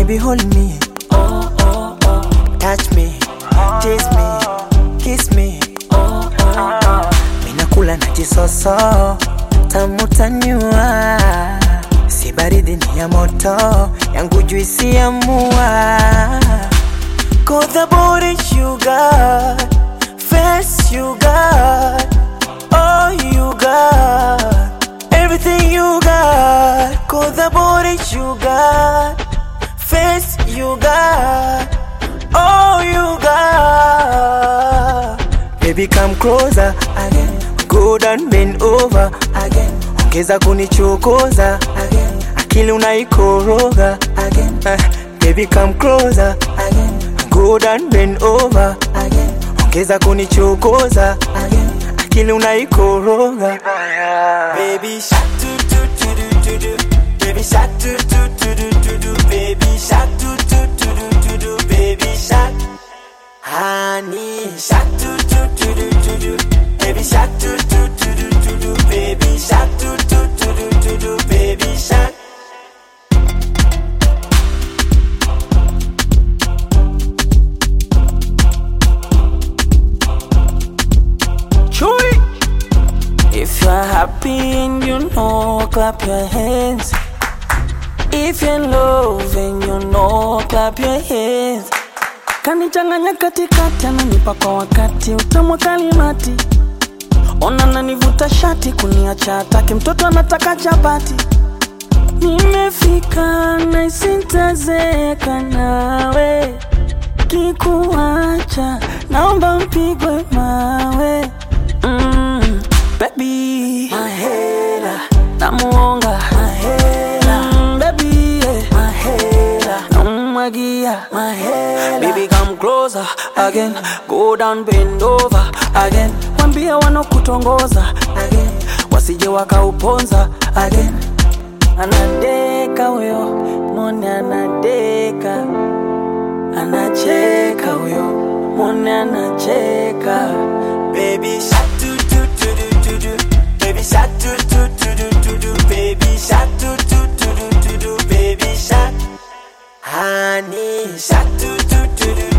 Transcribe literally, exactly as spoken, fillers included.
baby hold me, oh oh oh, touch me, kiss me, kiss me, oh oh oh. Mina kula na jisoso, tamu tanyua, si baridi ni ya moto, yangu juisi ya mua. Got the body you got, face you got, all you got, everything you got. Got the body you got, face you got, all you got. Baby come closer again, go down bend over again, ongeza kunichokoza again, akili unaikoroga again. uh, Baby come closer again, go down bend over again, ongeza kunichokoza again, akili unaikoroga. Baby shark do do do do do, baby shark do do do do do, baby shark do do do do do, baby shark. Honey shark do do do do do, baby shark do do do do do, baby shark do do do do do, baby shark. If you're happy and you know, clap your hands. If you're in love and you know, clap your hands. Kanichanganya katikati, ananipa kwa wakati, utamu kalimati. Ona nanivuta shati, kuniacha hataki, mtoto anataka chapati. Nimefika na isintazeka nawe, kikuacha naomba mpigwe mawe. mm. Baby, mahela, namuonga, mahela, mm, baby, yeah. Mahela, namwagia, mahela. Baby come closer again, go down bend over again, wambia wanokutongoza again, wasije wakauponza again. Anadeka huyo, mone anadeka, anacheka huyo, mone anacheka. Baby shark do do do do do, baby shark do do do do do, baby shark do do do do do, baby shark. Honey shark do do do do.